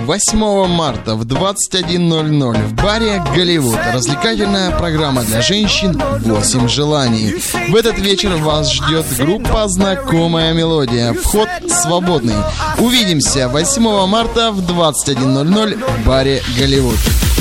8 марта в 21:00 в баре «Голливуд» развлекательная программа для женщин «8 желаний». В этот вечер вас ждет группа «Знакомая мелодия». Вход свободный. Увидимся 8 марта в 21:00 в баре «Голливуд».